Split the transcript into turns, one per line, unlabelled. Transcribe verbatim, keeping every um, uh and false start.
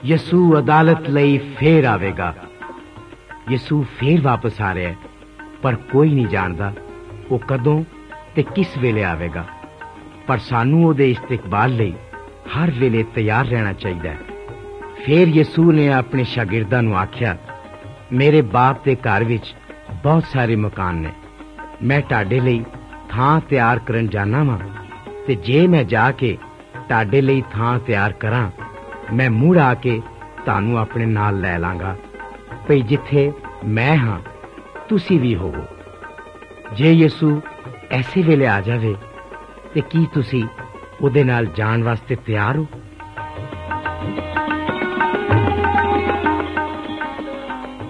ਯਸੂ ਅਦਾਲਤ ਲਈ ਫੇਰ ਆਵੇਗਾ। ਯਸੂ ਫੇਰ ਵਾਪਸ ਆ ਰਿਹਾ ਹੈ, ਪਰ ਕੋਈ ਨਹੀਂ ਜਾਣਦਾ ਉਹ ਕਦੋਂ ਤੇ ਕਿਸ ਵੇਲੇ ਆਵੇਗਾ। ਪਰ ਸਾਨੂੰ ਉਹਦੇ ਇਸਤਕਬਾਲ ਲਈ ਹਰ ਵੇਲੇ ਤਿਆਰ ਰਹਿਣਾ ਚਾਹੀਦਾ ਹੈ। ਫੇਰ ਯਸੂ ਨੇ ਆਪਣੇ ਸ਼ਾਗਿਰਦਾਂ ਨੂੰ ਆਖਿਆ, ਮੇਰੇ ਬਾਪ ਦੇ ਘਰ ਵਿੱਚ ਬਹੁਤ ਸਾਰੇ ਮਕਾਨ ਨੇ। ਮੈਂ ਤੁਹਾਡੇ ਲਈ ਥਾਂ ਤਿਆਰ ਕਰਨ ਜਾਣਾ ਵਾਂ, ਤੇ ਜੇ ਮੈਂ ਜਾ ਕੇ ਤੁਹਾਡੇ ਲਈ ਥਾਂ ਤਿਆਰ ਕਰਾਂ, ਮੈਂ ਮੁੜ ਆ ਕੇ ਤੁਹਾਨੂੰ ਆਪਣੇ ਨਾਲ ਲੈ ਲਾਂਗਾ, ਭਈ ਜਿੱਥੇ ਮੈਂ ਹਾਂ ਤੁਸੀਂ ਵੀ ਹੋਵੋ। ਜੇ ਯਸੂ ਐਸੇ ਵੇਲੇ ਆ ਜਾਵੇ ਤੇ ਕੀ ਤੁਸੀਂ ਉਹਦੇ ਨਾਲ ਜਾਣ ਵਾਸਤੇ ਤਿਆਰ ਹੋ?